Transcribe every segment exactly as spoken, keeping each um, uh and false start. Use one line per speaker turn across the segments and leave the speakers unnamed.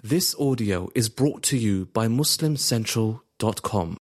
This audio is brought to you by Muslim Central dot com.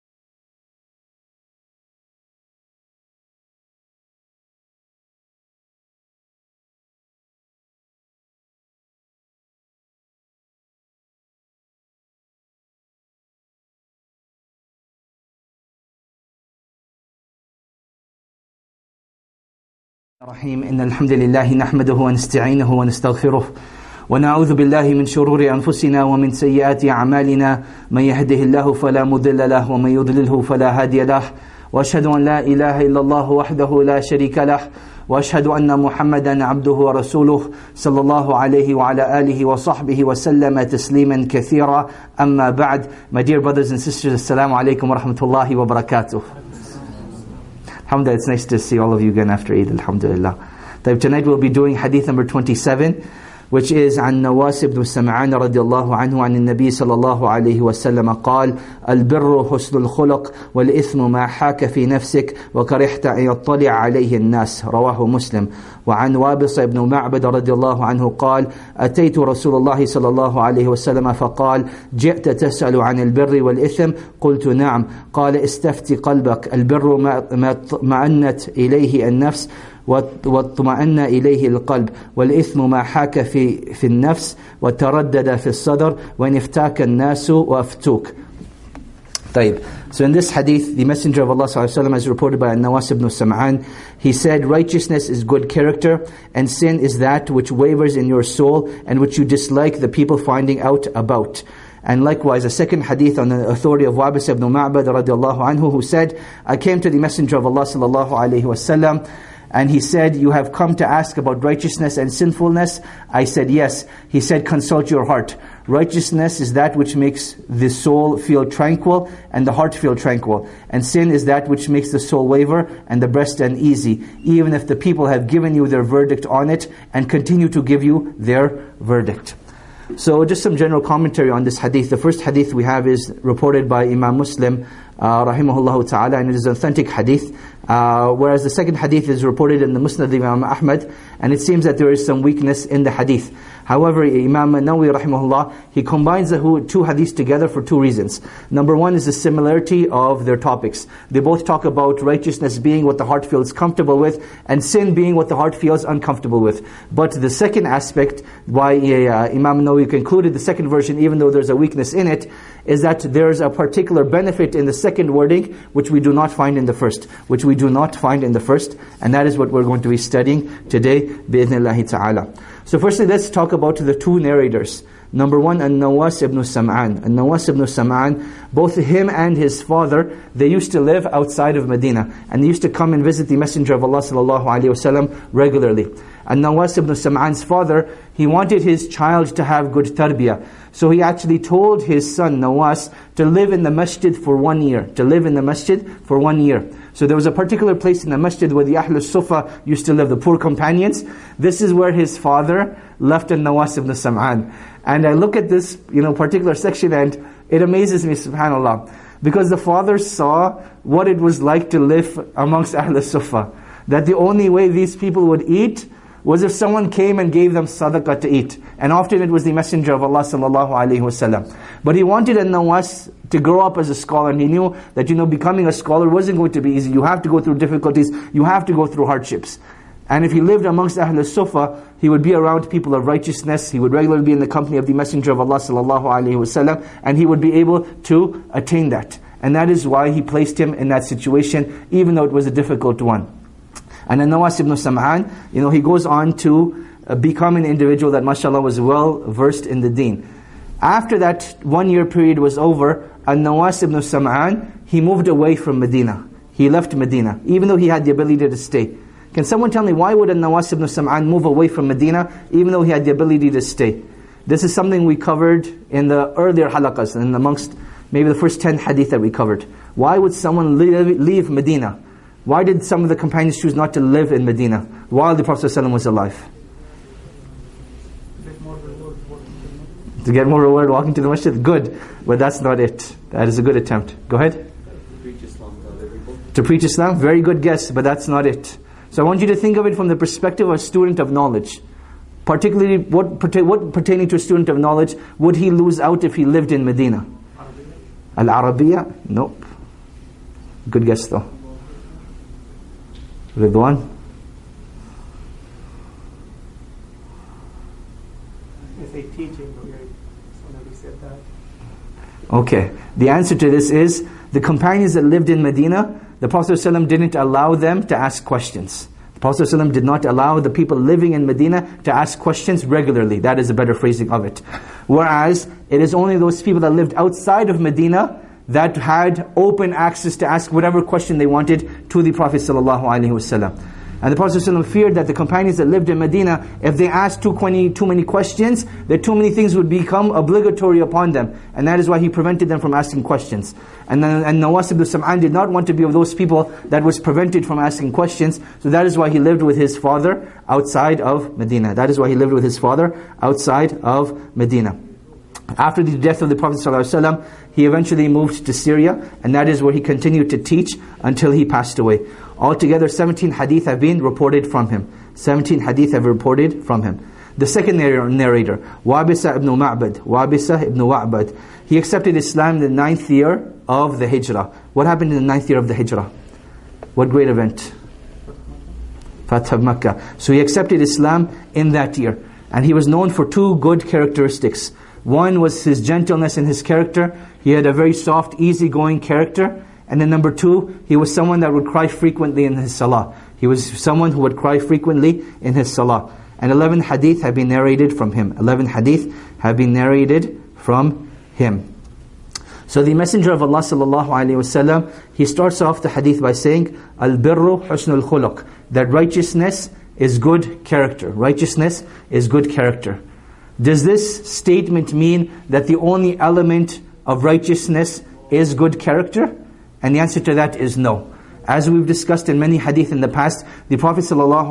الرحيم إن الحمد لله نحمده ونستعينه ونستغفره ونعوذ بالله من شرور أنفسنا ومن سيئات أعمالنا من يهده الله فلا مضل له ومن يضلله فلا هادي له وأشهد أن لا إله إلا الله وحده لا شريك له وأشهد أن محمدا عبده ورسوله صلى الله عليه وعلى آله وصحبه وسلم تسليما كثيرا أما بعد. My dear brothers and sisters, Assalamu alaikum wa rahmatullahi wa barakatuh. Alhamdulillah, it's nice to see all of you again after Eid, alhamdulillah. Tonight we'll be doing hadith number twenty-seven, which is عن نواس بن سمعان رضي الله عنه عن النبي صلى الله عليه وسلم قال البر حسن الخلق والإثم ما حاك في نفسك وكرهت أن يطلع عليه الناس. رواه مسلم. وعن وابص بن معبد رضي الله عنه قال أتيت رسول الله صلى الله عليه وسلم فقال جئت تسأل عن البر والإثم؟ قلت نعم. قال استفتي قلبك، البر ما اطمأنت إليه النفس واطمأن إليه القلب، والإثم ما حاك في في النفس وتردد في الصدر وإن افتاك الناس وأفتوك. طيب. So in this hadith, the Messenger of Allah sallallahu alaihi wasallam, as reported by Nawas ibn Sam'an, he said, righteousness is good character, and sin is that which wavers in your soul and which you dislike the people finding out about. And likewise, a second hadith on the authority of Wabis ibn Ma'bad radiallahu anhu, who said, I came to the Messenger of Allah sallallahu alaihi wasallam, and he said, you have come to ask about righteousness and sinfulness? I said, yes. He said, consult your heart. Righteousness is that which makes the soul feel tranquil and the heart feel tranquil. And sin is that which makes the soul waver and the breast uneasy, even if the people have given you their verdict on it and continue to give you their verdict. So just some general commentary on this hadith. The first hadith we have is reported by Imam Muslim, uh, rahimahullah ta'ala, and it is an authentic hadith. Uh, whereas the second hadith is reported in the Musnad of Imam Ahmad, and it seems that there is some weakness in the hadith. However, Imam Nawawi rahimahullah, he combines the two hadiths together for two reasons. Number one is the similarity of their topics. They both talk about righteousness being what the heart feels comfortable with, and sin being what the heart feels uncomfortable with. But the second aspect, why uh, Imam Nawawi concluded the second version, even though there's a weakness in it, is that there's a particular benefit in the second wording which we do not find in the first, which we do not find in the first, and that is what we're going to be studying today, bi'idhnillahi ta'ala. So firstly, let's talk about the two narrators. Number one, An-Nawas ibn Sam'an. An-Nawas ibn Sam'an, both him and his father, they used to live outside of Medina, and they used to come and visit the Messenger of Allah sallallahu alaihi wasallam regularly. An-Nawas ibn Sam'an's father, he wanted his child to have good tarbiyah. So he actually told his son Nawas to live in the masjid for one year. To live in the masjid for one year. So there was a particular place in the masjid where the Ahlus Sufa used to live, the poor companions. This is where his father left An-Nawas ibn Sam'an. And I look at this, you know, particular section and it amazes me, subhanAllah. Because the father saw what it was like to live amongst Ahlus Sufa. That the only way these people would eat was if someone came and gave them sadaqah to eat. And often it was the Messenger of Allah sallallahu alaihi wasallam. But he wanted An-Nawas to grow up as a scholar, and he knew that, you know, becoming a scholar wasn't going to be easy. You have to go through difficulties, you have to go through hardships. And if he lived amongst Ahlul Sufa, he would be around people of righteousness, he would regularly be in the company of the Messenger of Allah sallallahu alaihi wasallam, and he would be able to attain that. And that is why he placed him in that situation, even though it was a difficult one. And An-Nawas ibn Sam'an, you know, he goes on to uh, become an individual that mashallah was well versed in the deen. After that one year period was over, An-Nawas ibn Sam'an, he moved away from Medina. He left Medina, even though he had the ability to stay. Can someone tell me, why would An-Nawas ibn Sam'an move away from Medina, even though he had the ability to stay? This is something we covered in the earlier halaqas, and amongst maybe the first ten hadith that we covered. Why would someone leave, leave Medina? Why did some of the companions choose not to live in Medina while the Prophet ﷺ was alive? To get more reward walking to the masjid? Good, but that's not it. That is a good attempt. Go ahead. To preach Islam to other people. To preach Islam? Very good guess, but that's not it. So I want you to think of it from the perspective of a student of knowledge. Particularly, what, what pertaining to a student of knowledge would he lose out if he lived in Medina? Al-Arabiya? Nope. Good guess though. Ridwan?
If they teaching, somebody said that.
Okay. The answer to this is, the companions that lived in Medina, the Prophet ﷺ didn't allow them to ask questions. The Prophet ﷺ did not allow the people living in Medina to ask questions regularly. That is a better phrasing of it. Whereas, it is only those people that lived outside of Medina that had open access to ask whatever question they wanted to the Prophet ﷺ. And the Prophet ﷺ feared that the companions that lived in Medina, if they asked too many, too many questions, that too many things would become obligatory upon them. And that is why he prevented them from asking questions. And then, and Nawas ibn Sam'an did not want to be of those people that was prevented from asking questions. So that is why he lived with his father outside of Medina. That is why he lived with his father outside of Medina. After the death of the Prophet ﷺ, he eventually moved to Syria, and that is where he continued to teach until he passed away. Altogether, seventeen hadith have been reported from him. seventeen hadith have reported from him. The second narrator, Wabisa ibn Ma'bad, Wabisa ibn Wa'bad, he accepted Islam in the ninth year of the Hijrah. What happened in the ninth year of the Hijrah? What great event? Fath of Makkah. So he accepted Islam in that year. And he was known for two good characteristics. One was his gentleness in his character. He had a very soft, easygoing character. And then number two, he was someone that would cry frequently in his salah. He was someone who would cry frequently in his salah. And eleven hadith have been narrated from him. Eleven hadith have been narrated from him. So the Messenger of Allah sallallahu alaihi wasallam, he starts off the hadith by saying, Al-birru husnul khuluq, that righteousness is good character. Righteousness is good character. Does this statement mean that the only element of righteousness is good character? And the answer to that is no. As we've discussed in many hadith in the past, the Prophet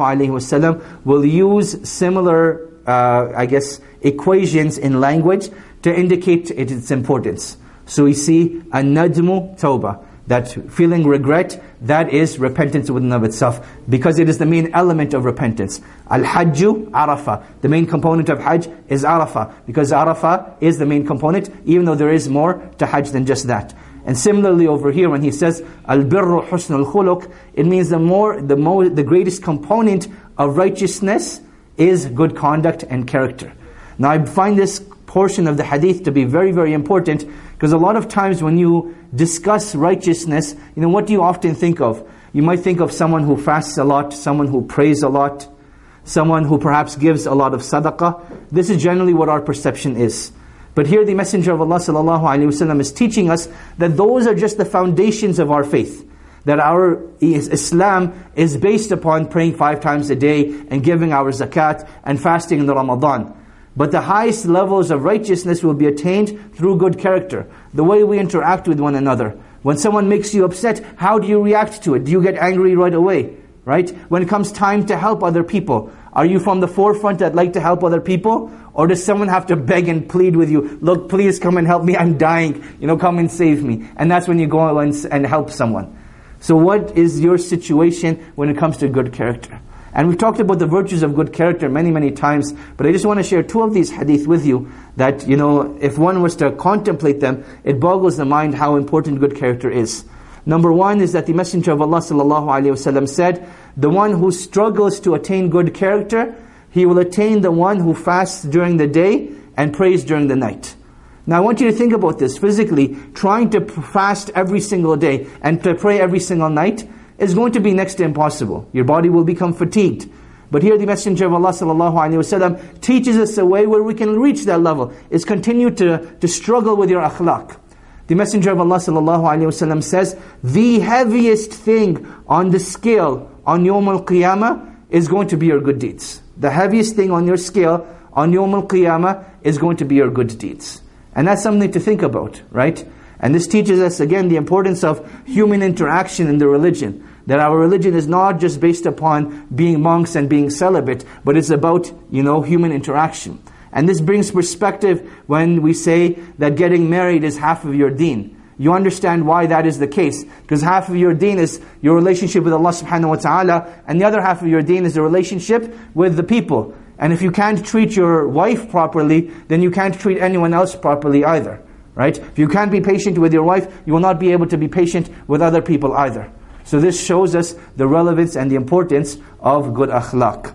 ﷺ will use similar, uh, I guess, equations in language to indicate its importance. So we see, an-nadmu tawbah, that feeling regret, that is repentance within of itself, because it is the main element of repentance. Al-hajju arafah, the main component of hajj is arafah, because arafah is the main component, even though there is more to hajj than just that. And similarly over here, when he says al-birru husnul khuluq, it means the more, the more, the greatest component of righteousness is good conduct and character. Now I find this portion of the hadith to be very, very important, because a lot of times when you discuss righteousness, you know, what do you often think of? You might think of someone who fasts a lot, someone who prays a lot, someone who perhaps gives a lot of sadaqah. This is generally what our perception is. But here the Messenger of Allah sallallahu alaihi wasallam is teaching us that those are just the foundations of our faith. That our Islam is based upon praying five times a day and giving our zakat and fasting in the Ramadan. But the highest levels of righteousness will be attained through good character. The way we interact with one another. When someone makes you upset, how do you react to it? Do you get angry right away? Right? When it comes time to help other people, are you from the forefront that like to help other people? Or does someone have to beg and plead with you, look, please come and help me, I'm dying, you know, come and save me. And that's when you go and, and help someone. So what is your situation when it comes to good character? And we've talked about the virtues of good character many, many times, but I just want to share two of these hadith with you that, you know, if one was to contemplate them, it boggles the mind how important good character is. Number one is that the Messenger of Allah sallallahu alaihi wasallam said, the one who struggles to attain good character, he will attain the one who fasts during the day and prays during the night. Now I want you to think about this. Physically, trying to fast every single day and to pray every single night is going to be next to impossible. Your body will become fatigued. But here the Messenger of Allah sallallahu alaihi wasallam teaches us a way where we can reach that level, is continue to, to struggle with your akhlaq. The Messenger of Allah sallallahu alaihi wasallam says, the heaviest thing on the scale on Yawm al-Qiyamah is going to be your good deeds. The heaviest thing on your scale on Yawm al-Qiyamah is going to be your good deeds. And that's something to think about, right? And this teaches us again the importance of human interaction in the religion. That our religion is not just based upon being monks and being celibate, but it's about, you know, human interaction. And this brings perspective when we say that getting married is half of your deen. You understand why that is the case. Because half of your deen is your relationship with Allah subhanahu wa ta'ala, and the other half of your deen is the relationship with the people. And if you can't treat your wife properly, then you can't treat anyone else properly either. Right? If you can't be patient with your wife, you will not be able to be patient with other people either. So this shows us the relevance and the importance of good akhlaq.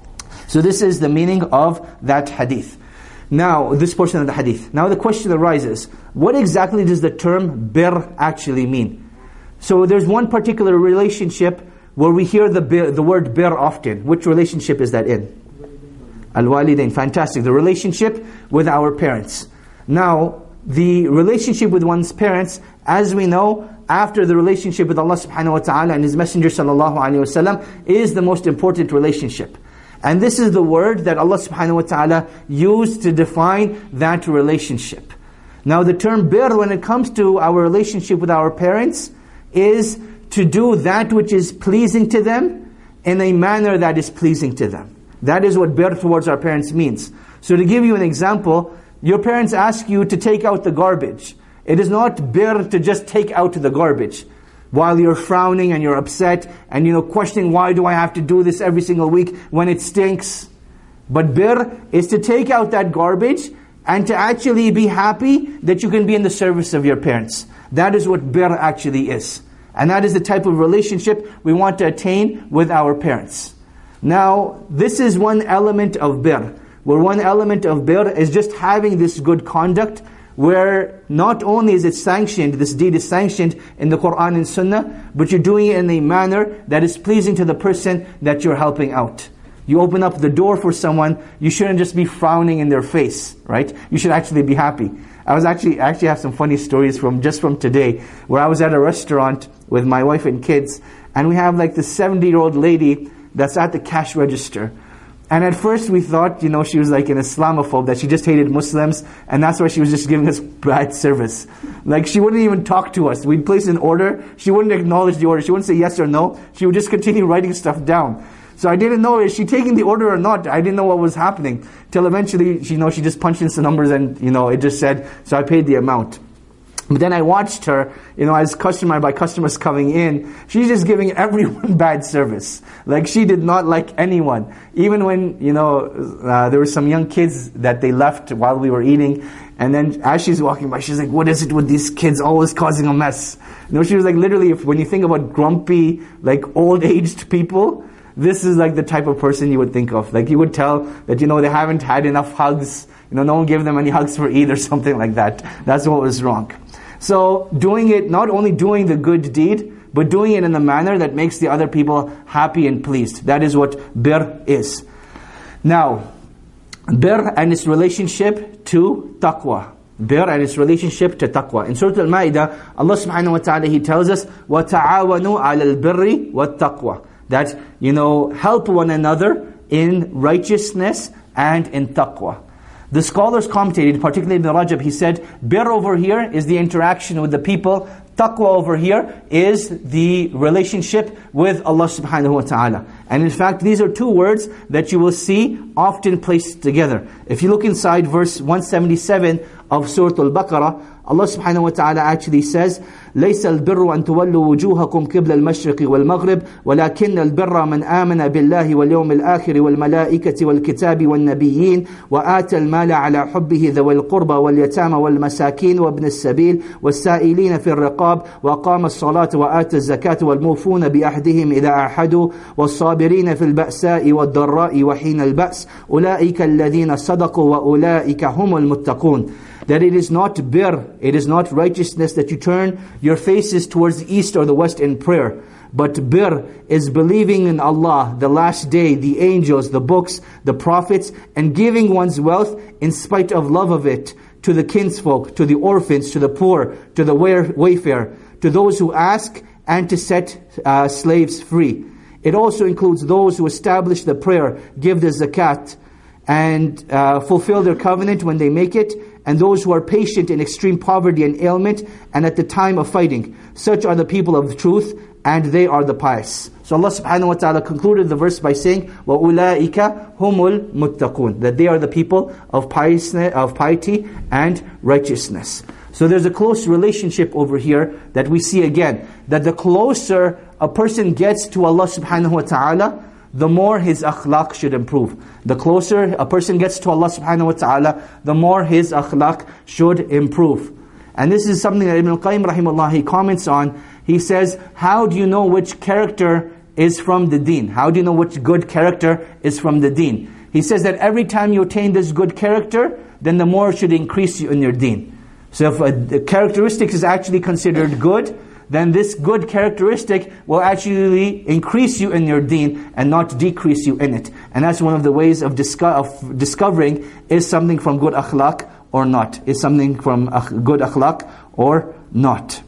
So this is the meaning of that hadith. Now, this portion of the hadith. Now the question arises, what exactly does the term bir actually mean? So there's one particular relationship where we hear the bir, the word bir often. Which relationship is that in? Al-walidain. Fantastic. The relationship with our parents. Now, the relationship with one's parents, as we know, after the relationship with Allah subhanahu wa ta'ala and His Messenger sallallahu alayhi wa sallam, is the most important relationship. And this is the word that Allah subhanahu wa ta'ala used to define that relationship. Now the term bir, when it comes to our relationship with our parents, is to do that which is pleasing to them in a manner that is pleasing to them. That is what bir towards our parents means. So to give you an example, your parents ask you to take out the garbage. It is not bir to just take out the garbage while you're frowning and you're upset and you know questioning, why do I have to do this every single week when it stinks? But bir is to take out that garbage and to actually be happy that you can be in the service of your parents. That is what bir actually is. And that is the type of relationship we want to attain with our parents. Now, this is one element of bir. Where one element of bir is just having this good conduct, where not only is it sanctioned, this deed is sanctioned in the Qur'an and Sunnah, but you're doing it in a manner that is pleasing to the person that you're helping out. You open up the door for someone, you shouldn't just be frowning in their face, right? You should actually be happy. I was actually, I actually have some funny stories from just from today, where I was at a restaurant with my wife and kids, and we have like this seventy-year-old lady that's at the cash register. And at first we thought, you know, she was like an Islamophobe, that she just hated Muslims, and that's why she was just giving us bad service. Like, she wouldn't even talk to us. We'd place an order, she wouldn't acknowledge the order, she wouldn't say yes or no, she would just continue writing stuff down. So I didn't know, is she taking the order or not? I didn't know what was happening. Till eventually, you know, she just punched in some numbers and, you know, it just said, so I paid the amount. But then I watched her, you know, as customer by customers coming in, she's just giving everyone bad service. Like, she did not like anyone. Even when, you know, uh, there were some young kids that they left while we were eating, and then as she's walking by, she's like, what is it with these kids always causing a mess? You know, she was like, literally, if, when you think about grumpy, like old-aged people, this is like the type of person you would think of. Like, you would tell that, you know, they haven't had enough hugs. You know, no one gave them any hugs for Eid or something like that. That's what was wrong. So doing it, not only doing the good deed, but doing it in a manner that makes the other people happy and pleased. That is what bir is. Now, bir and its relationship to taqwa. Bir and its relationship to taqwa. In Surah Al-Ma'idah, Allah subhanahu wa ta'ala, He tells us, وَتَعَاوَنُوا عَلَى الْبِرِّ وَالتَّقْوَى. That, you know, help one another in righteousness and in taqwa. The scholars commentated, particularly Ibn Rajab, he said, bir over here is the interaction with the people. Taqwa over here is the relationship with Allah subhanahu wa ta'ala. And in fact, these are two words that you will see often placed together. If you look inside verse one seventy-seven of Surah Al-Baqarah, Allah subhanahu wa ta'ala actually says, لَيْسَ الْبِرُّ أَن تُوَلُّوا وُجُوهَكُمْ قِبْلَ الْمَشْرِقِ وَالْمَغْرِبِ وَلَكِنَّ الْبِرَّ مَنْ آمَنَ بِاللَّهِ وَالْيَوْمِ الْآخِرِ وَالْمَلَائِكَةِ وَالْكِتَابِ وَالنَّبِيِّينَ وَآتَى الْمَالَ عَلَى حُبِّهِ ذَوِي الْقُرْبَى وَالْيَتَامَى وَالْمَسَاكِينَ وَابْنِ السَّبِيلِ وَالسَّائِلِينَ فِي الرِّقَابِ وَأَقَامَ الصَّلَاةَ وَآتَى الزَّكَاةَ وَالْمُوفُونَ بِعَهْدِهِمْ إِذَا عَاهَدُوا وَالصَّابِرِينَ فِي الْبَأْسَاءِ وَالضَّرَّاءِ وَحِينَ الْبَأْسِ أُولَئِكَ الَّذِينَ صَدَقُوا وَأُولَئِكَ هُمُ الْمُتَّقُونَ. That it is not bir, it is not righteousness that you turn your faces towards the east or the west in prayer. But bir is believing in Allah, the last day, the angels, the books, the prophets, and giving one's wealth in spite of love of it to the kinsfolk, to the orphans, to the poor, to the wayfarer, to those who ask, and to set uh, slaves free. It also includes those who establish the prayer, give the zakat, and uh, fulfill their covenant when they make it, and those who are patient in extreme poverty and ailment, and at the time of fighting. Such are the people of the truth, and they are the pious. So Allah subhanahu wa ta'ala concluded the verse by saying, وَأُولَٰئِكَ هُمُ الْمُتَّقُونَ. That they are the people of piety, of piety and righteousness. So there's a close relationship over here that we see again. That the closer a person gets to Allah subhanahu wa ta'ala, the more his akhlaq should improve. The closer a person gets to Allah subhanahu wa ta'ala, the more his akhlaq should improve. And this is something that Ibn al-Qayyim rahimahullah, he comments on. He says, how do you know which character is from the deen? How do you know which good character is from the deen? He says that every time you attain this good character, then the more it should increase you in your deen. So if a, a characteristic is actually considered good, then this good characteristic will actually increase you in your deen and not decrease you in it. And that's one of the ways of, disco- of discovering is something from good akhlaq or not. Is something from akh- good akhlaq or not.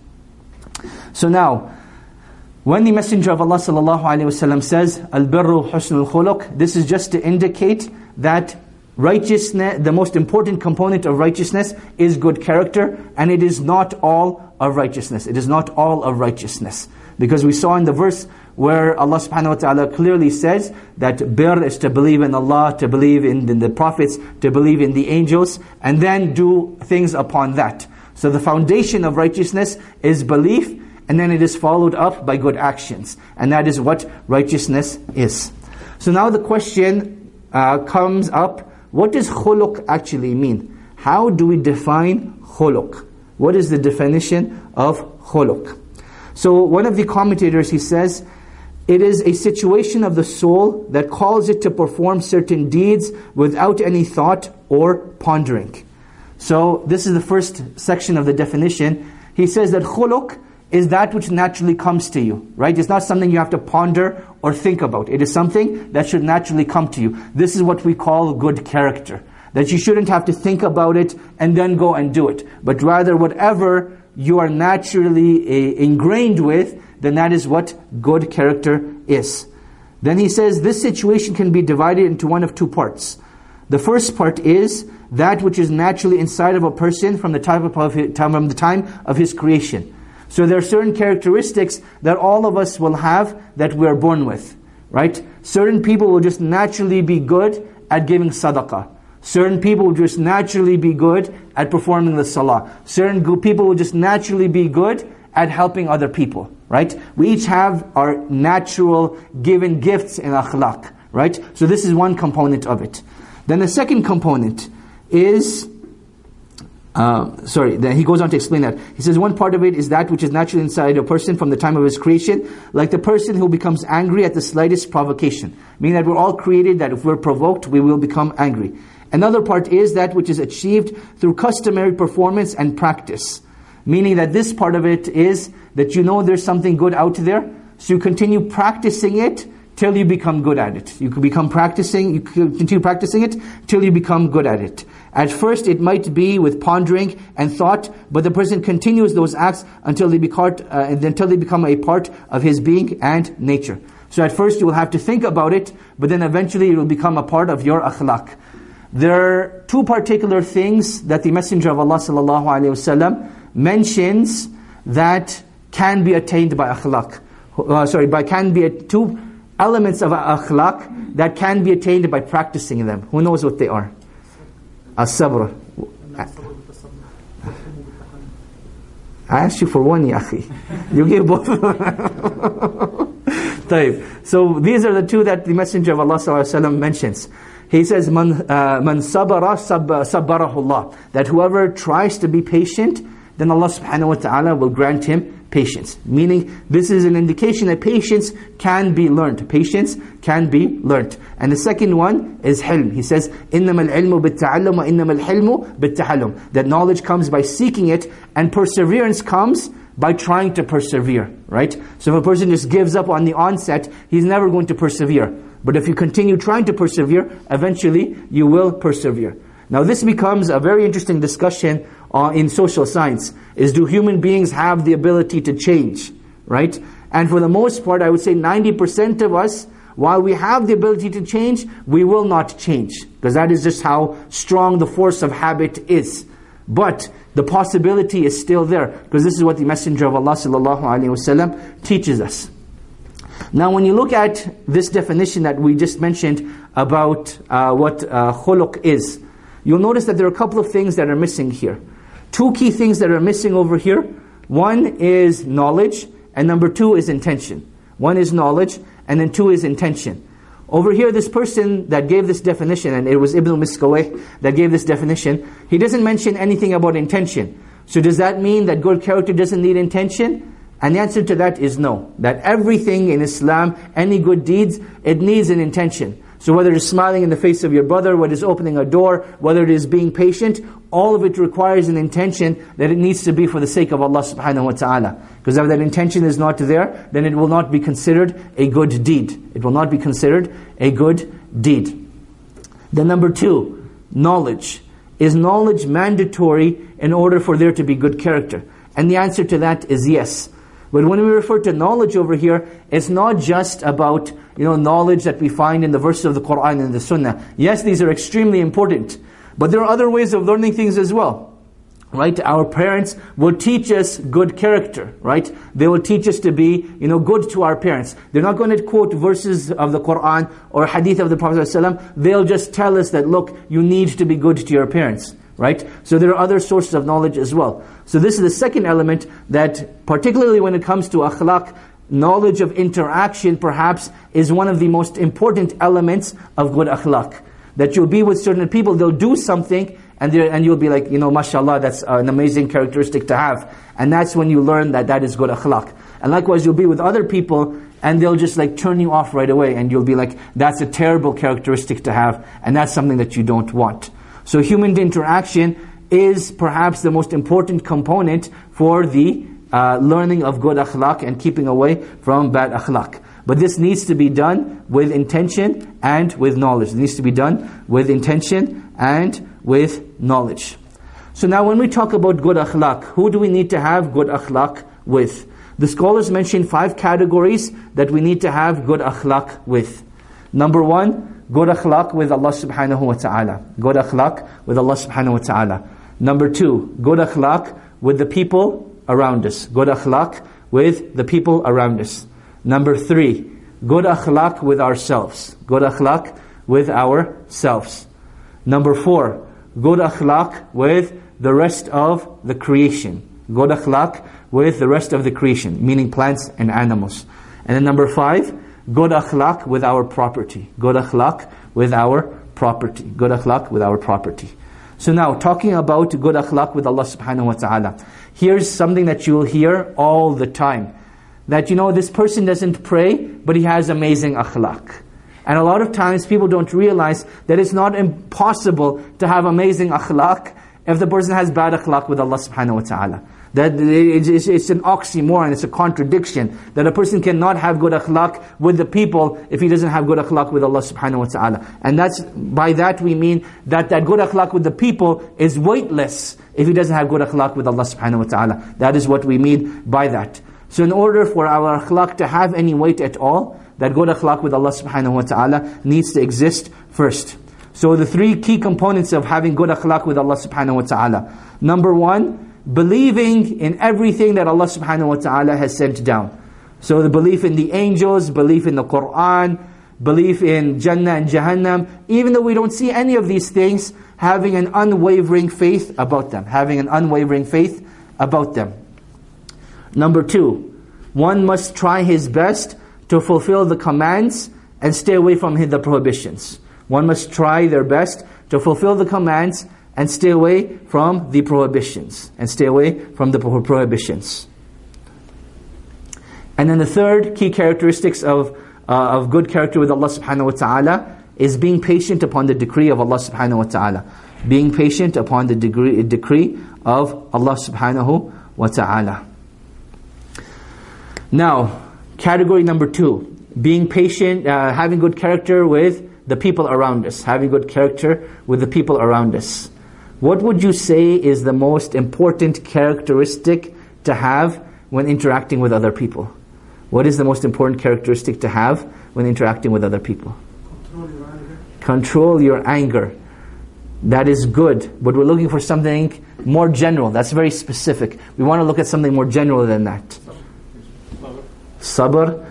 So now, when the Messenger of Allah sallallahu alaihi wasallam says, Al-birru husnul khuluq, this is just to indicate that righteousness, the most important component of righteousness is good character, and it is not all of righteousness. It is not all of righteousness. Because we saw in the verse where Allah subhanahu wa ta'ala clearly says that birr is to believe in Allah, to believe in, in the prophets, to believe in the angels, and then do things upon that. So the foundation of righteousness is belief, and then it is followed up by good actions. And that is what righteousness is. So now the question uh, comes up, what does khuluq actually mean? How do we define khuluq? What is the definition of khuluq? So one of the commentators, he says, it is a situation of the soul that calls it to perform certain deeds without any thought or pondering. So this is the first section of the definition. He says that khuluq is that which naturally comes to you, right? It's not something you have to ponder or think about. It is something that should naturally come to you. This is what we call good character. That you shouldn't have to think about it and then go and do it. But rather whatever you are naturally uh, ingrained with, then that is what good character is. Then he says this situation can be divided into one of two parts. The first part is that which is naturally inside of a person from the time of, from the time of his creation. So there are certain characteristics that all of us will have that we are born with, right? Certain people will just naturally be good at giving sadaqah. Certain people will just naturally be good at performing the salah. Certain people will just naturally be good at helping other people, right? We each have our natural given gifts in akhlaq, right? So this is one component of it. Then the second component is... Uh, sorry, then he goes on to explain that. He says one part of it is that which is naturally inside a person from the time of his creation, like the person who becomes angry at the slightest provocation. Meaning that we're all created that if we're provoked, we will become angry. Another part is that which is achieved through customary performance and practice. Meaning that this part of it is that you know there's something good out there, so you continue practicing it till you become good at it. You can become practicing, you continue practicing it till you become good at it. At first it might be with pondering and thought, but the person continues those acts until they, become, uh, until they become a part of his being and nature. So at first you will have to think about it, but then eventually it will become a part of your akhlaq. There are two particular things that the Messenger of Allah sallallahu alaihi wasallam mentions that can be attained by akhlaq. Uh, sorry, by can be two elements of akhlaq that can be attained by practicing them. Who knows what they are? As-sabr. I asked you for one, ya akhi. You gave both of them. So these are the two that the Messenger of Allah sallallahu alaihi wasallam mentions. He says, "Man uh, man sabara sabbarahu Allah." That whoever tries to be patient, then Allah subhanahu wa ta'ala will grant him patience. Meaning, this is an indication that patience can be learned. Patience can be learned. And the second one is hilm. He says, إِنَّمَا الْعِلْمُ بِالتَّعَلُّمْ وَإِنَّمَا الْحِلْمُ بِالتَّحَلُّمْ. That knowledge comes by seeking it, and perseverance comes by trying to persevere. Right? So if a person just gives up on the onset, he's never going to persevere. But if you continue trying to persevere, eventually you will persevere. Now this becomes a very interesting discussion uh, in social science, is do human beings have the ability to change, right? And for the most part, I would say ninety percent of us, while we have the ability to change, we will not change. Because that is just how strong the force of habit is. But the possibility is still there, because this is what the Messenger of Allah sallallahu alaihi wasallam teaches us. Now when you look at this definition that we just mentioned about uh, what uh, khuluq is, you'll notice that there are a couple of things that are missing here. Two key things that are missing over here. One is knowledge, and number two is intention. One is knowledge, and then two is intention. Over here, this person that gave this definition, and it was Ibn Miskawayh that gave this definition, he doesn't mention anything about intention. So does that mean that good character doesn't need intention? And the answer to that is no. That everything in Islam, any good deeds, it needs an intention. So whether it is smiling in the face of your brother, whether it is opening a door, whether it is being patient, all of it requires an intention that it needs to be for the sake of Allah subhanahu wa ta'ala. Because if that intention is not there, then it will not be considered a good deed. It will not be considered a good deed. Then number two, knowledge. Is knowledge mandatory in order for there to be good character? And the answer to that is yes. But when we refer to knowledge over here, it's not just about, you know, knowledge that we find in the verses of the Qur'an and the Sunnah. Yes, these are extremely important. But there are other ways of learning things as well. Right? Our parents will teach us good character. Right? They will teach us to be, you know, good to our parents. They're not going to quote verses of the Qur'an or hadith of the Prophet ﷺ. They'll just tell us that, look, you need to be good to your parents. Right? So there are other sources of knowledge as well. So this is the second element that, particularly when it comes to akhlaq, knowledge of interaction perhaps is one of the most important elements of good akhlaq. That you'll be with certain people, they'll do something, and and you'll be like, you know, mashallah, that's an amazing characteristic to have. And that's when you learn that that is good akhlaq. And likewise, you'll be with other people, and they'll just like turn you off right away, and you'll be like, that's a terrible characteristic to have, and that's something that you don't want. So human interaction is perhaps the most important component for the uh, learning of good akhlaq and keeping away from bad akhlaq. But this needs to be done with intention and with knowledge. It needs to be done with intention and with knowledge. So now when we talk about good akhlaq, who do we need to have good akhlaq with? The scholars mention five categories that we need to have good akhlaq with. Number one, good akhlaq with Allah subhanahu wa ta'ala. Good akhlaq with Allah subhanahu wa ta'ala. Number two, good akhlaq with the people around us. Good akhlaq with the people around us. Number three, good akhlaq with ourselves. Good akhlaq with ourselves. Number four, good akhlaq with the rest of the creation. Good akhlaq with the rest of the creation, meaning plants and animals. And then number five, good akhlaq with our property. Good akhlaq with our property. Good akhlaq with our property. So now, talking about good akhlaq with Allah subhanahu wa ta'ala. Here's something that you'll hear all the time. That, you know, this person doesn't pray, but he has amazing akhlaq. And a lot of times people don't realize that it's not impossible to have amazing akhlaq if the person has bad akhlaq with Allah subhanahu wa ta'ala. That it's an oxymoron, it's a contradiction. That a person cannot have good akhlaq with the people if he doesn't have good akhlaq with Allah subhanahu wa ta'ala. And that's, by that we mean that that good akhlaq with the people is weightless if he doesn't have good akhlaq with Allah subhanahu wa ta'ala. That is what we mean by that. So in order for our akhlaq to have any weight at all, that good akhlaq with Allah subhanahu wa ta'ala needs to exist first. So the three key components of having good akhlaq with Allah subhanahu wa ta'ala. Number one, believing in everything that Allah subhanahu wa ta'ala has sent down. So the belief in the angels, belief in the Qur'an, belief in Jannah and Jahannam, even though we don't see any of these things, having an unwavering faith about them. Having an unwavering faith about them. Number two, one must try his best to fulfill the commands and stay away from the prohibitions. One must try their best to fulfill the commands and stay away from the prohibitions. And stay away from the prohibitions. And then the third key characteristics of uh, of good character with Allah subhanahu wa ta'ala is being patient upon the decree of Allah subhanahu wa ta'ala. Being patient upon the degree, decree of Allah subhanahu wa ta'ala. Now, category number two, being patient, uh, having good character with the people around us. Having good character with the people around us. What would you say is the most important characteristic to have when interacting with other people? What is the most important characteristic to have when interacting with other people?
Control your anger.
Control your anger. That is good, but we're looking for something more general. That's very specific. We want to look at something more general than that. Sabr.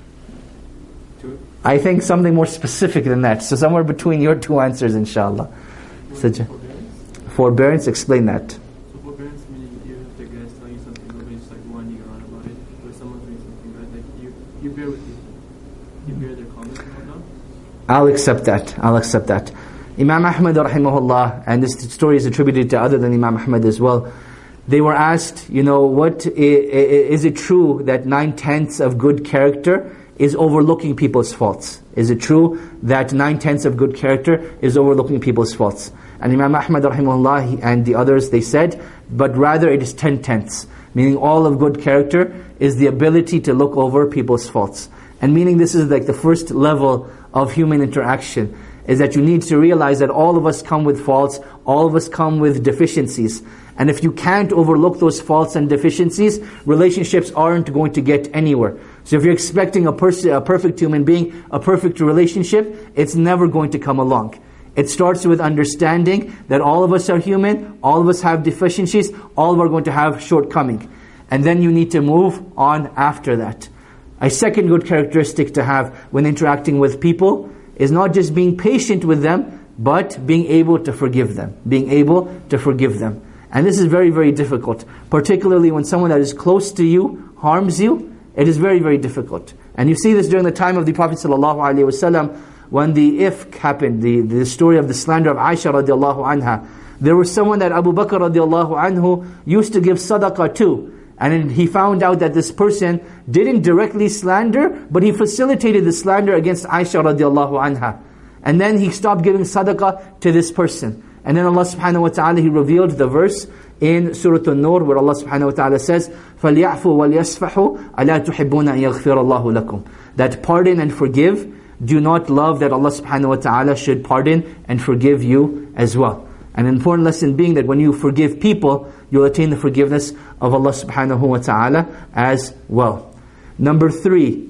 I think something more specific than that. So somewhere between your two answers, inshallah. Forbearance. Forbearance, explain that.
So forbearance meaning you have the guys tell you something, nobody's just like whining around about it. But someone's doing something bad, like you, you bear with people. You bear their comments and whatnot.
I'll accept that. I'll accept that. Imam Ahmad rahimahullah, and this story is attributed to other than Imam Ahmad as well, they were asked, you know, what is it true that nine-tenths of good character is overlooking people's faults? Is it true that nine-tenths of good character is overlooking people's faults? And Imam Ahmad rahimahullah and the others, they said, but rather it is ten-tenths. Meaning all of good character is the ability to look over people's faults. And meaning this is like the first level of human interaction, is that you need to realize that all of us come with faults, all of us come with deficiencies. And if you can't overlook those faults and deficiencies, relationships aren't going to get anywhere. So if you're expecting a person, a perfect human being, a perfect relationship, it's never going to come along. It starts with understanding that all of us are human, all of us have deficiencies, all of us are going to have shortcoming. And then you need to move on after that. A second good characteristic to have when interacting with people is not just being patient with them, but being able to forgive them. Being able to forgive them. And this is very, very difficult. Particularly when someone that is close to you harms you, it is very, very difficult. And you see this during the time of the Prophet ﷺ, when the ifk happened, the, the story of the slander of Aisha radiallahu anha. There was someone that Abu Bakr radiallahu anhu used to give sadaqah to. And he found out that this person didn't directly slander, but he facilitated the slander against Aisha radiallahu anha. And then he stopped giving sadaqah to this person. And then Allah subhanahu wa ta'ala, He revealed the verse in Surah An-Nur where Allah subhanahu wa ta'ala says, فَلْيَعْفُوا وَلْيَسْفَحُوا أَلَا تُحِبُّونَ أَن يَغْفِرَ اللَّهُ لَكُمْ. That pardon and forgive, do not love that Allah subhanahu wa ta'ala should pardon and forgive you as well. An important lesson being that when you forgive people, you'll attain the forgiveness of Allah subhanahu wa ta'ala as well. Number three,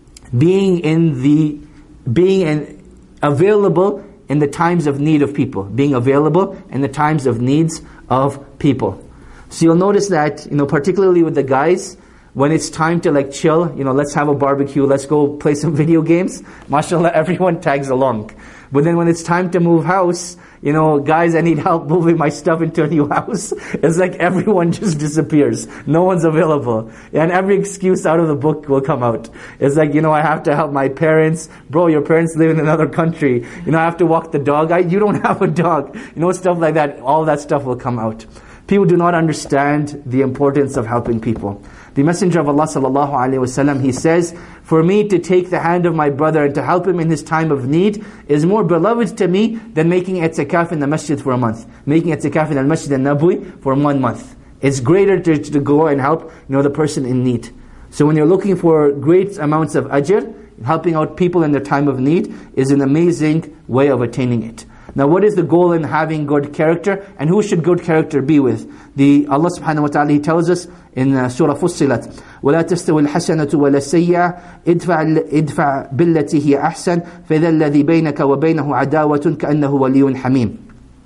being in the being in, available in the times of need of people. Being available in the times of needs of people. So you'll notice that, you know, particularly with the guys, when it's time to like chill, you know, let's have a barbecue, let's go play some video games, mashallah, everyone tags along. But then when it's time to move house, you know, guys, I need help moving my stuff into a new house. It's like everyone just disappears. No one's available. And every excuse out of the book will come out. It's like, you know, I have to help my parents. Bro, your parents live in another country. You know, I have to walk the dog. I, you don't have a dog. You know, stuff like that. All that stuff will come out. People do not understand the importance of helping people. The Messenger of Allah sallallahu alaihi wasallam, he says, for me to take the hand of my brother and to help him in his time of need is more beloved to me than making i'tikaf in the masjid for a month. Making i'tikaf in the masjid al-Nabwi for one month. It's greater to, to go and help, you know, the person in need. So when you're looking for great amounts of ajr, helping out people in their time of need is an amazing way of attaining it. Now what is the goal in having good character? And who should good character be with? The Allah subhanahu wa ta'ala, He tells us in uh, Surah Fussilat, وَلَا تَسْتَوِ الْحَسَنَةُ وَلَا السَّيِّئَةُ ادْفَعْ, ادفع بِالَّتِي هِيَ أَحْسَنُ فَإِذَا الَّذِي بَيْنَكَ وَبَيْنَهُ عَدَاوَةٌ كَأَنَّهُ وَلِيٌّ حَمِيمٌ.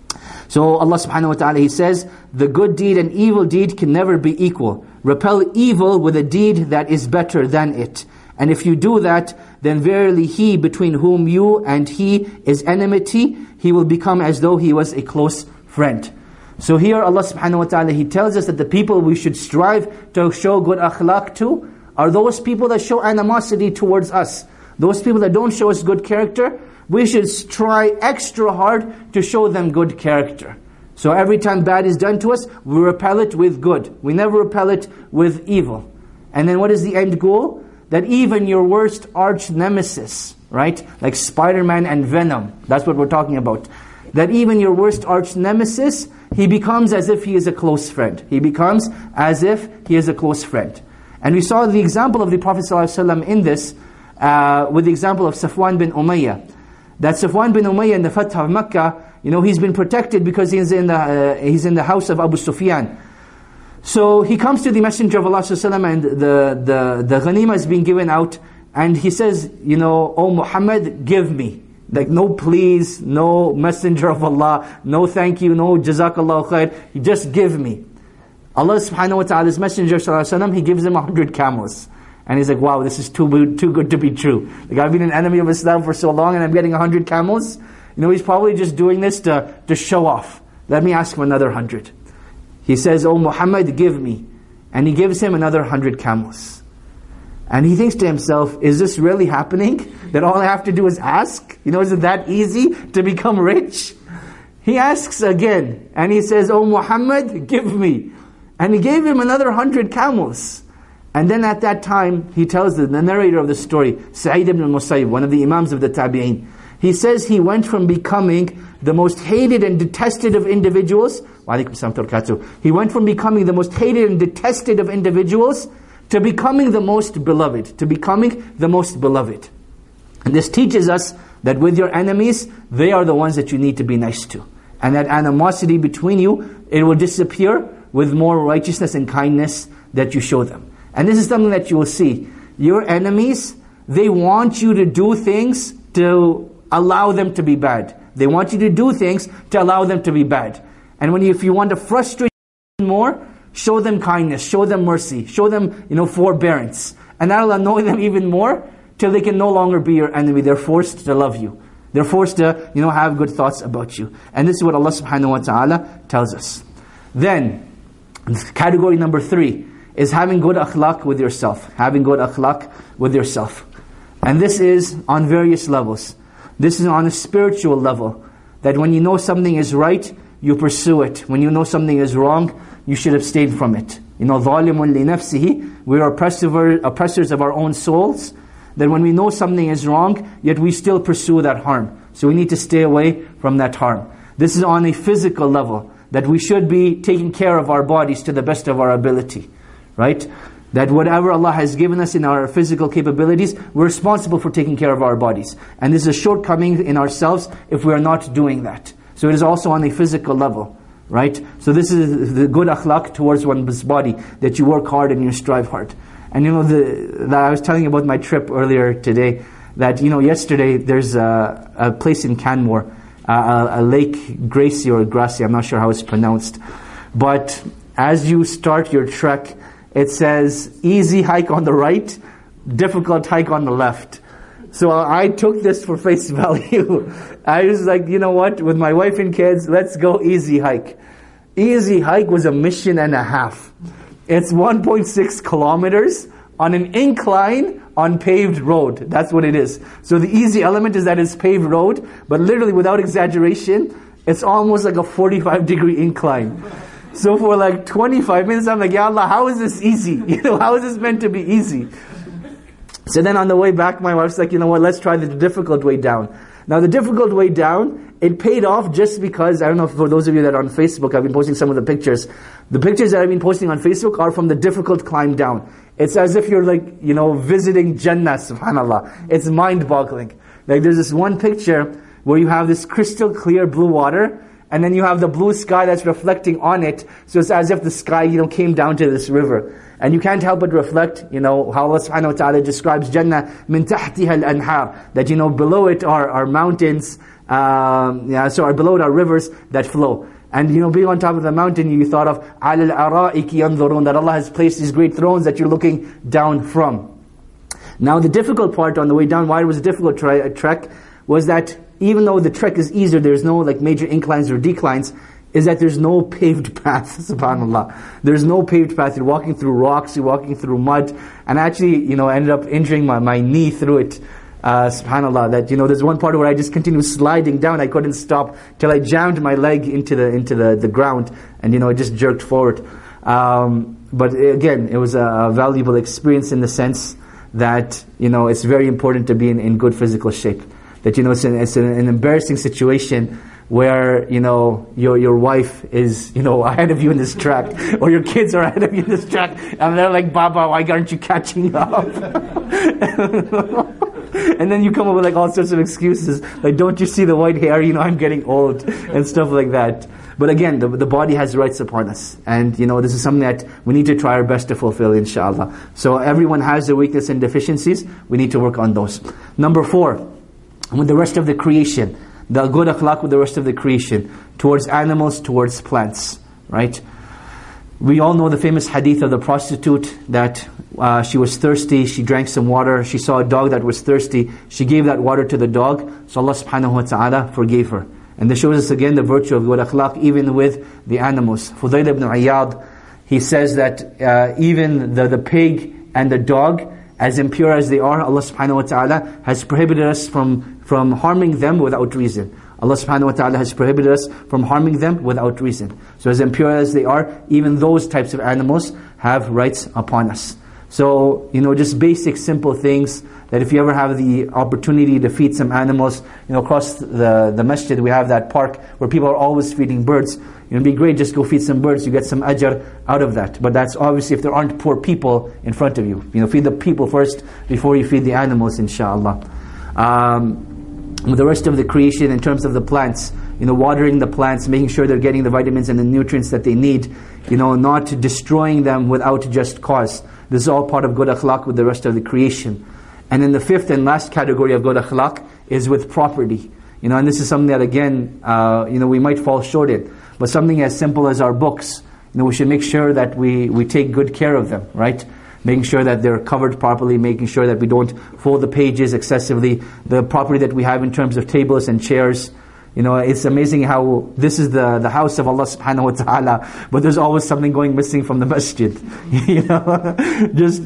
So Allah subhanahu wa ta'ala, He says, the good deed and evil deed can never be equal. Repel evil with a deed that is better than it. And if you do that, then verily he between whom you and he is enmity, he will become as though he was a close friend. So here Allah subhanahu wa ta'ala, He tells us that the people we should strive to show good akhlaq to are those people that show animosity towards us. Those people that don't show us good character, we should try extra hard to show them good character. So every time bad is done to us, we repel it with good. We never repel it with evil. And then what is the end goal? That even your worst arch nemesis, right? Like Spider-Man and Venom, that's what we're talking about. That even your worst arch nemesis, he becomes as if he is a close friend. He becomes as if he is a close friend. And we saw the example of the Prophet ﷺ in this, uh, with the example of Safwan bin Umayyah. That Safwan bin Umayyah in the Fath of Makkah, you know, he's been protected because he's in the uh, he's in the house of Abu Sufyan. So he comes to the Messenger of Allah ﷺ and the, the, the ghanima is being given out, and he says, you know, oh Muhammad, give me. Like no please, no Messenger of Allah, no thank you, no jazakallahu khair, just give me. Allah subhanahu wa ta'ala's Messenger ﷺ, he gives him a hundred camels. And he's like, wow, this is too, too good to be true. Like I've been an enemy of Islam for so long and I'm getting a hundred camels. You know, he's probably just doing this to, to show off. Let me ask him another hundred. He says, oh Muhammad, give me. And he gives him another hundred camels. And he thinks to himself, is this really happening? That all I have to do is ask? You know, is it that easy to become rich? He asks again, and he says, "Oh Muhammad, give me." And he gave him another hundred camels. And then at that time, he tells the, the narrator of the story, Sa'id ibn al-Musayyib, one of the imams of the Tabi'een, he says he went from becoming the most hated and detested of individuals, wa alaikum salam wa barakatuh. He went from becoming the most hated and detested of individuals to becoming the most beloved, to becoming the most beloved. And this teaches us that with your enemies, they are the ones that you need to be nice to. And that animosity between you, it will disappear with more righteousness and kindness that you show them. And this is something that you will see. Your enemies, they want you to do things to allow them to be bad. They want you to do things to allow them to be bad. And when you, if you want to frustrate them more, show them kindness, show them mercy, show them, you know, forbearance. And that will annoy them even more till they can no longer be your enemy. They're forced to love you. They're forced to, you know, have good thoughts about you. And this is what Allah subhanahu wa ta'ala tells us. Then, category number three is having good akhlaq with yourself. Having good akhlaq with yourself. And this is on various levels. This is on a spiritual level. That when you know something is right, you pursue it. When you know something is wrong, you should abstain from it. You know, ظَالِمٌ لِنَفْسِهِ, we are oppressors of our own souls. That when we know something is wrong, yet we still pursue that harm. So we need to stay away from that harm. This is on a physical level. That we should be taking care of our bodies to the best of our ability. Right? That whatever Allah has given us in our physical capabilities, we're responsible for taking care of our bodies. And this is a shortcoming in ourselves if we are not doing that. So it is also on a physical level. Right? So this is the good akhlaq towards one's body, that you work hard and you strive hard. And you know, the, that I was telling you about my trip earlier today, that you know, yesterday there's a, a place in Canmore, uh, a, a lake, Gracie or Gracie, I'm not sure how it's pronounced. But as you start your trek, it says, easy hike on the right, difficult hike on the left. So I took this for face value. I was like, you know what, with my wife and kids, let's go easy hike. Easy hike was a mission and a half. It's one point six kilometers on an incline on paved road. That's what it is. So the easy element is that it's paved road, but literally without exaggeration, it's almost like a forty-five degree incline. So for like twenty-five minutes, I'm like, Ya Allah, how is this easy? You know, how is this meant to be easy? So then on the way back, my wife's like, you know what, let's try the difficult way down. Now the difficult way down, it paid off just because, I don't know, for those of you that are on Facebook, I've been posting some of the pictures. The pictures that I've been posting on Facebook are from the difficult climb down. It's as if you're like, you know, visiting Jannah, subhanAllah. It's mind-boggling. Like there's this one picture where you have this crystal clear blue water, and then you have the blue sky that's reflecting on it. So it's as if the sky, you know, came down to this river. And you can't help but reflect, you know, how Allah subhanahu wa ta'ala describes Jannah, min tahtiha al-anhar. That, you know, below it are, are mountains, um, yeah, so are below it are rivers that flow. And, you know, being on top of the mountain, you thought of عَلَى الْأَرَائِكِ يَنْظُرُونَ, that Allah has placed these great thrones that you're looking down from. Now the difficult part on the way down, why it was a difficult tra- trek, was that even though the trek is easier, there's no like major inclines or declines, is that there's no paved path, subhanAllah. There's no paved path. You're walking through rocks, you're walking through mud. And I actually, you know, ended up injuring my, my knee through it, uh, subhanAllah. That, you know, there's one part where I just continued sliding down. I couldn't stop till I jammed my leg into the into the, the ground. And, you know, it just jerked forward. Um, but again, it was a valuable experience in the sense that, you know, it's very important to be in, in good physical shape. That, you know, it's an, it's an, an embarrassing situation where, you know, your your wife is, you know, ahead of you in this track, or your kids are ahead of you in this track, and they're like, Baba, why aren't you catching up? And then you come up with like all sorts of excuses, like, don't you see the white hair, you know, I'm getting old, and stuff like that. But again, the, the body has rights upon us, and you know, this is something that we need to try our best to fulfill, inshallah. So everyone has their weakness and deficiencies, we need to work on those. Number four, with the rest of the creation, the good akhlaq with the rest of the creation, towards animals, towards plants, right? We all know the famous hadith of the prostitute, that uh, she was thirsty, she drank some water, she saw a dog that was thirsty, she gave that water to the dog, so Allah subhanahu wa ta'ala forgave her. And this shows us again the virtue of good akhlaq even with the animals. Fudayl ibn Iyad, he says that uh, even the, the pig and the dog as impure as they are, Allah subhanahu wa ta'ala has prohibited us from, from harming them without reason. Allah subhanahu wa ta'ala has prohibited us from harming them without reason. So as impure as they are, even those types of animals have rights upon us. So, you know, just basic, simple things that if you ever have the opportunity to feed some animals, you know, across the, the masjid we have that park where people are always feeding birds. You know, it'd be great, just go feed some birds, you get some ajr out of that. But that's obviously if there aren't poor people in front of you. You know, feed the people first before you feed the animals, inshallah. Um, with the rest of the creation in terms of the plants, you know, watering the plants, making sure they're getting the vitamins and the nutrients that they need, you know, not destroying them without just cause. This is all part of good akhlaq with the rest of the creation. And then the fifth and last category of good akhlaq is with property. You know, and this is something that again, uh, you know, we might fall short in. But something as simple as our books, you know, we should make sure that we, we take good care of them, right? Making sure that they're covered properly, making sure that we don't fold the pages excessively. The property that we have in terms of tables and chairs. You know, it's amazing how this is the, the house of Allah subhanahu wa ta'ala, but there's always something going missing from the masjid. You know, just,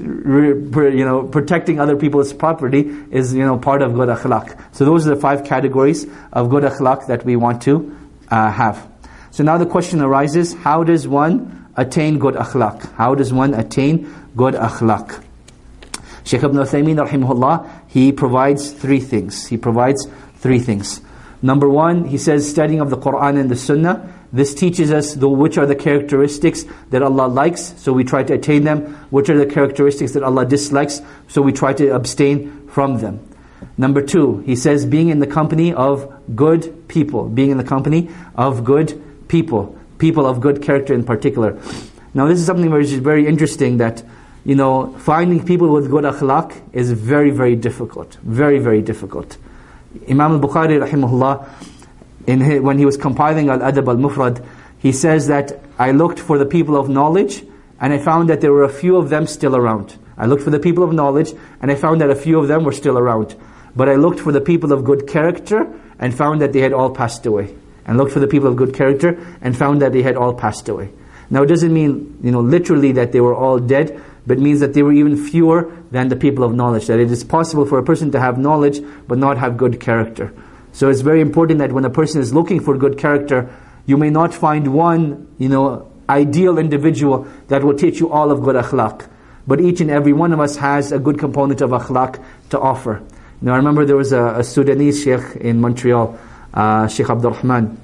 you know, protecting other people's property is, you know, part of good akhlaq. So those are the five categories of good akhlaq that we want to uh, have. So now the question arises, how does one attain good akhlaq? How does one attain good akhlaq? Shaykh Ibn Uthaymeen rahimahullah, he provides three things. He provides three things. Number one, he says studying of the Qur'an and the Sunnah. This teaches us the, which are the characteristics that Allah likes, so we try to attain them. Which are the characteristics that Allah dislikes, so we try to abstain from them. Number two, he says being in the company of good people. Being in the company of good people. People of good character in particular. Now this is something which is very interesting, that, you know, finding people with good akhlaq is very, very difficult. Very, very difficult. Imam al-Bukhari rahimahullah, in his, when he was compiling Al-Adab al-Mufrad, he says that I looked for the people of knowledge and I found that there were a few of them still around. I looked for the people of knowledge and I found that a few of them were still around. But I looked for the people of good character and found that they had all passed away. And looked for the people of good character and found that they had all passed away. Now it doesn't mean, you know, literally that they were all dead, but it means that they were even fewer than the people of knowledge. That it is possible for a person to have knowledge but not have good character. So it's very important that when a person is looking for good character, you may not find one, you know, ideal individual that will teach you all of good akhlaq. But each and every one of us has a good component of akhlaq to offer. Now I remember there was a, a Sudanese sheikh in Montreal, uh, Sheikh Abdul Rahman.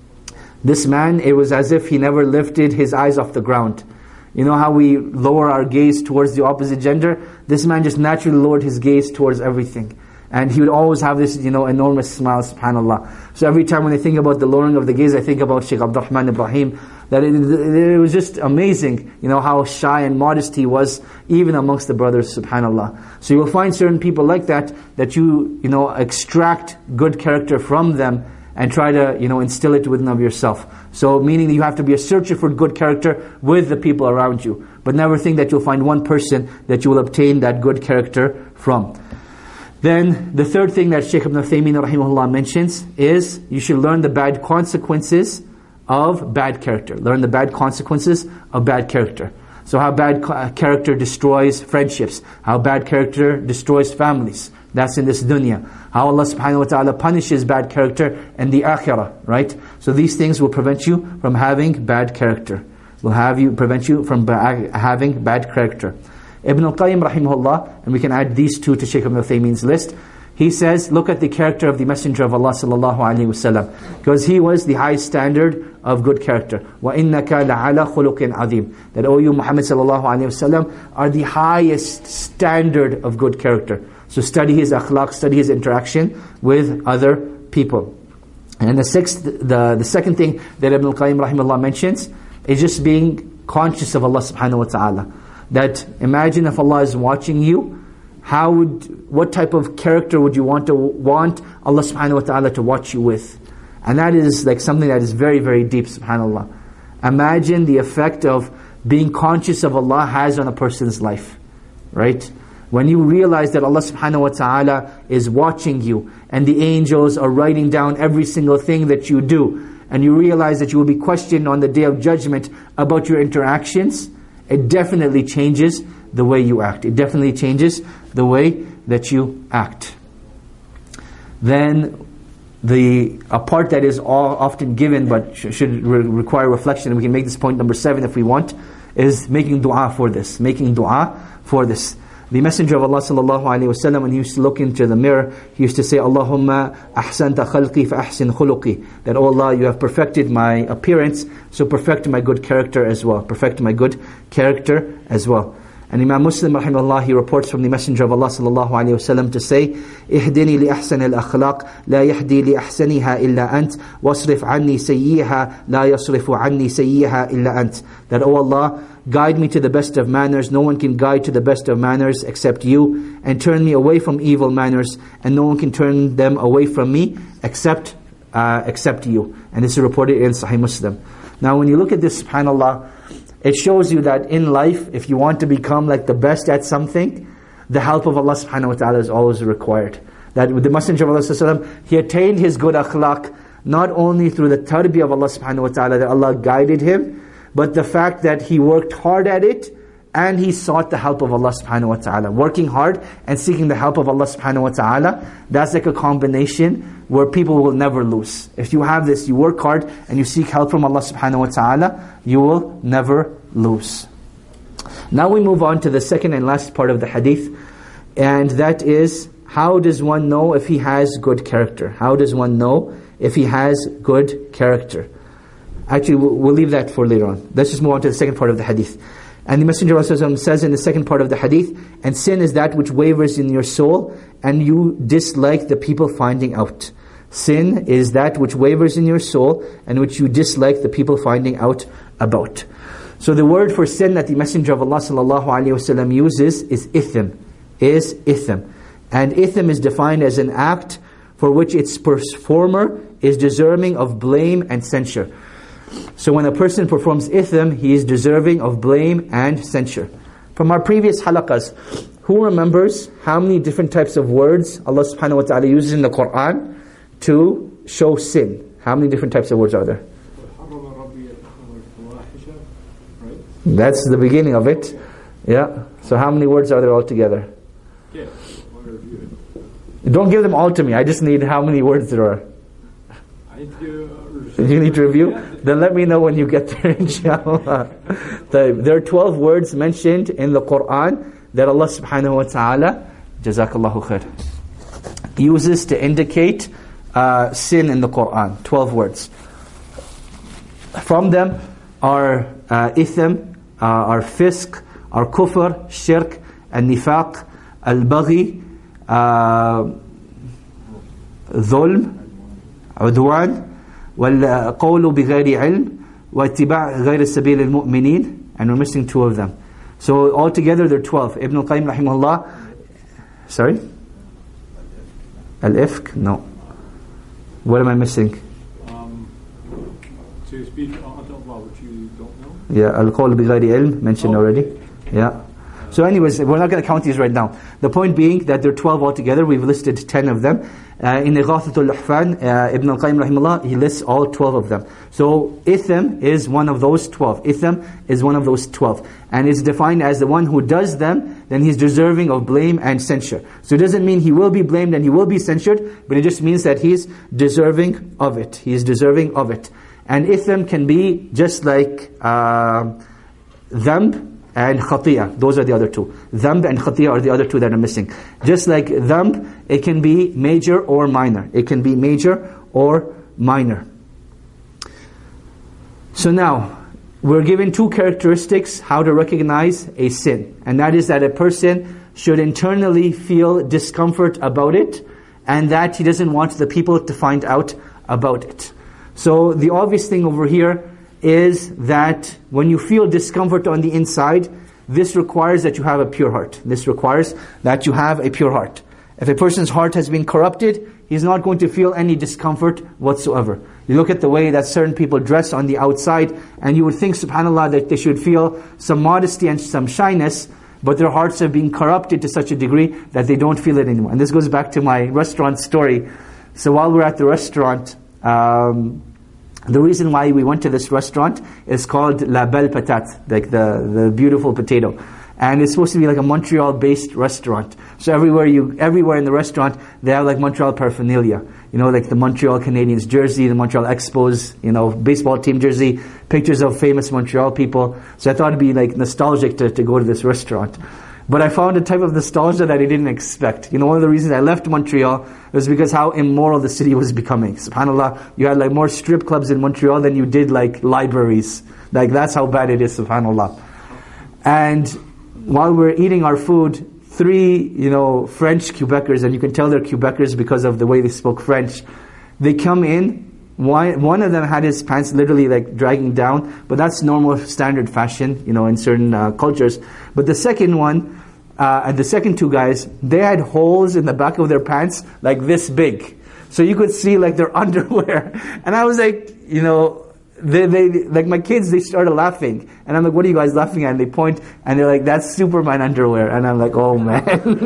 This man, it was as if he never lifted his eyes off the ground. You know how we lower our gaze towards the opposite gender? This man just naturally lowered his gaze towards everything. And he would always have this, you know, enormous smile, subhanAllah. So every time when I think about the lowering of the gaze, I think about Shaykh Abdul Rahman Ibrahim, that it, it was just amazing, you know, how shy and modest he was, even amongst the brothers, subhanAllah. So you will find certain people like that, that you, you know, extract good character from them, and try to, you know, instill it within of yourself. So meaning that you have to be a searcher for good character with the people around you. But never think that you'll find one person that you will obtain that good character from. Then the third thing that Shaykh Ibn Uthaymeen rahimahullah mentions is you should learn the bad consequences of bad character. Learn the bad consequences of bad character. So how bad character destroys friendships. How bad character destroys families. That's in this dunya. How Allah subhanahu wa ta'ala punishes bad character in the akhirah, right? So these things will prevent you from having bad character. Will have you prevent you from ba- having bad character. Ibn al-Qayyim rahimahullah, and we can add these two to Shaykh Ibn Uthaymeen's list. He says, look at the character of the Messenger of Allah sallallahu alaihi wasallam, because he was the highest standard of good character. وَإِنَّكَ لَعَلَى خُلُقٍ عَظِيمٍ. That, O you Muhammad sallallahu alaihi wasallam are the highest standard of good character. So study his akhlaq, study his interaction with other people. And the sixth, the, the second thing that Ibn al-Qayyim rahimahullah mentions is just being conscious of Allah subhanahu wa ta'ala. That imagine if Allah is watching you, how would, what type of character would you want to want Allah subhanahu wa ta'ala to watch you with? And that is like something that is very, very deep, subhanAllah. Imagine the effect of being conscious of Allah has on a person's life, right? When you realize that Allah subhanahu wa ta'ala is watching you, and the angels are writing down every single thing that you do, and you realize that you will be questioned on the Day of Judgment about your interactions, it definitely changes the way you act. It definitely changes the way that you act. Then the a part that is all often given but sh- should re- require reflection, and we can make this point number seven if we want, is making dua for this. Making dua for this. The Messenger of Allah sallallahu alaihi wasallam, when he used to look into the mirror, he used to say, Allahumma ahsanta khalqi fa ahsin khuluqi. That, oh Allah, you have perfected my appearance, so perfect my good character as well. Perfect my good character as well. And Imam Muslim rahimahullah, he reports from the Messenger of Allah sallallahu alaihi wasallam to say, Ihdini li ahsan al-akhlaq, la yahdi li ahsaniha illa ant, wasrif anni sayyiha, la yasrifu anni sayyiha illa ant. That, oh Allah, guide me to the best of manners, no one can guide to the best of manners except you, and turn me away from evil manners, and no one can turn them away from me except uh, except you. And this is reported in Sahih Muslim. Now when you look at this, subhanAllah, it shows you that in life, if you want to become like the best at something, the help of Allah subhanahu wa ta'ala is always required. That with the Messenger of Allah sallallahu alaihi wasallam, he attained his good akhlaq not only through the tarbiyah of Allah subhanahu wa ta'ala, that Allah guided him, but the fact that he worked hard at it, and he sought the help of Allah subhanahu wa ta'ala. Working hard and seeking the help of Allah subhanahu wa ta'ala, that's like a combination where people will never lose. If you have this, you work hard and you seek help from Allah subhanahu wa ta'ala, you will never lose. Now we move on to the second and last part of the hadith, and that is, how does one know if he has good character? How does one know if he has good character? Actually, we'll leave that for later on. Let's just move on to the second part of the hadith. And the Messenger of Allah says in the second part of the hadith, and sin is that which wavers in your soul, and you dislike the people finding out. Sin is that which wavers in your soul, and which you dislike the people finding out about. So the word for sin that the Messenger of Allah sallallahu alaihi wasallam uses is ithm, is ithm. And ithm is defined as an act for which its performer is deserving of blame and censure. So when a person performs ithm, he is deserving of blame and censure. From our previous halaqas, who remembers how many different types of words Allah subhanahu wa ta'ala uses in the Qur'an to show sin? How many different types of words are there? That's the beginning of it. Yeah. So how many words are there altogether?
Yeah.
Don't give them all to me. I just need how many words there are.
I need to
You need to review? Then let me know when you get there, inshallah. There are twelve words mentioned in the Qur'an that Allah subhanahu wa ta'ala, jazakallahu khair, uses to indicate uh, sin in the Qur'an. twelve words. From them are uh, ithm, uh, are fisk, are kufr, shirk, al-nifaq, al-baghi, uh, dhulm, udwan, وَالْقَوْلُ بِغَيْرِ عِلْمٍ وَاتِّبَاعِ غَيْرِ سَبِيلِ الْمُؤْمِنِينَ. And we're missing two of them. So altogether there are twelve. Ibn al-Qayyim rahimahullah, sorry? Al-Ifk? No. What am I missing?
Um, to speak on what you don't know?
Yeah, Al-Qawl بِغَيْرِ عِلْمٍ, mentioned oh, already. Yeah. So anyways, we're not going to count these right now. The point being that there are twelve altogether. We've listed ten of them. Uh, in Ighathatul Lahfan, uh, Ibn al-Qayyim rahimahullah, he lists all twelve of them. So ithm is one of those twelve. Ithm is one of those twelve. And it's defined as the one who does them, then he's deserving of blame and censure. So it doesn't mean he will be blamed and he will be censured, but it just means that he's deserving of it. He is deserving of it. And ithm can be just like uh, dhanb and khatiyah. Those are the other two. Dhanb and khatiyah are the other two that are missing. Just like dhanb, it can be major or minor. It can be major or minor. So now, we're given two characteristics how to recognize a sin. And that is that a person should internally feel discomfort about it, and that he doesn't want the people to find out about it. So the obvious thing over here is that when you feel discomfort on the inside, this requires that you have a pure heart. This requires that you have a pure heart. If a person's heart has been corrupted, he's not going to feel any discomfort whatsoever. You look at the way that certain people dress on the outside, and you would think, subhanAllah, that they should feel some modesty and some shyness, but their hearts have been corrupted to such a degree that they don't feel it anymore. And this goes back to my restaurant story. So while we're at the restaurant, um, the reason why we went to this restaurant is called La Belle Patate, like the, the beautiful potato. And it's supposed to be like a Montreal-based restaurant. So everywhere you, everywhere in the restaurant, they have like Montreal paraphernalia. You know, like the Montreal Canadiens jersey, the Montreal Expos, you know, baseball team jersey, pictures of famous Montreal people. So I thought it'd be like nostalgic to, to go to this restaurant. But I found a type of nostalgia that I didn't expect. You know, one of the reasons I left Montreal was because how immoral the city was becoming. SubhanAllah, you had like more strip clubs in Montreal than you did like libraries. Like that's how bad it is, SubhanAllah. And while we're eating our food, three, you know, French Quebecers, and you can tell they're Quebecers because of the way they spoke French, they come in. One, one of them had his pants literally like dragging down, but that's normal standard fashion, you know, in certain uh, cultures. But the second one, uh, and the second two guys, they had holes in the back of their pants like this big. So you could see like their underwear. And I was like, you know, They, they, like my kids, they started laughing. And I'm like, what are you guys laughing at? And they point, and they're like, that's Superman underwear. And I'm like, oh man.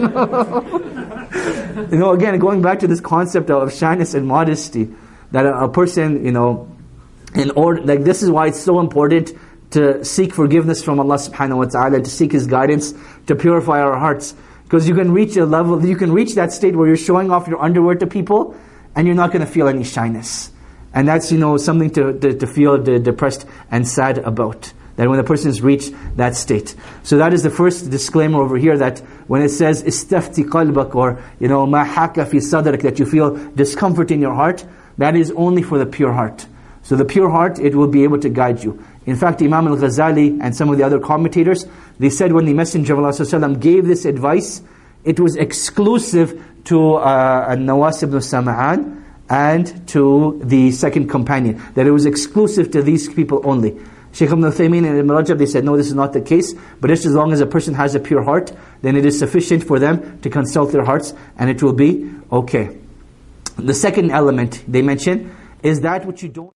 You know, again, going back to this concept of shyness and modesty, that a, a person, you know, in order, like this is why it's so important to seek forgiveness from Allah subhanahu wa ta'ala, to seek His guidance, to purify our hearts. Because you can reach a level, you can reach that state where you're showing off your underwear to people, and you're not going to feel any shyness. And that's, you know, something to, to, to feel de- depressed and sad about. That when a person has reached that state. So that is the first disclaimer over here, that when it says, istafti qalbak, or, you know, ma haka fi sadrak, that you feel discomfort in your heart, that is only for the pure heart. So the pure heart, it will be able to guide you. In fact, Imam al-Ghazali and some of the other commentators, they said when the Messenger of Allah sallallahu alaihi wasallam gave this advice, it was exclusive to uh, Nawas ibn Sam'an, and to the second companion, that it was exclusive to these people only. Shaykh Ibn Uthaymeen and Ibn Rajab, they said, no, this is not the case, but just as long as a person has a pure heart, then it is sufficient for them to consult their hearts, and it will be okay. The second element they mention is that which you don't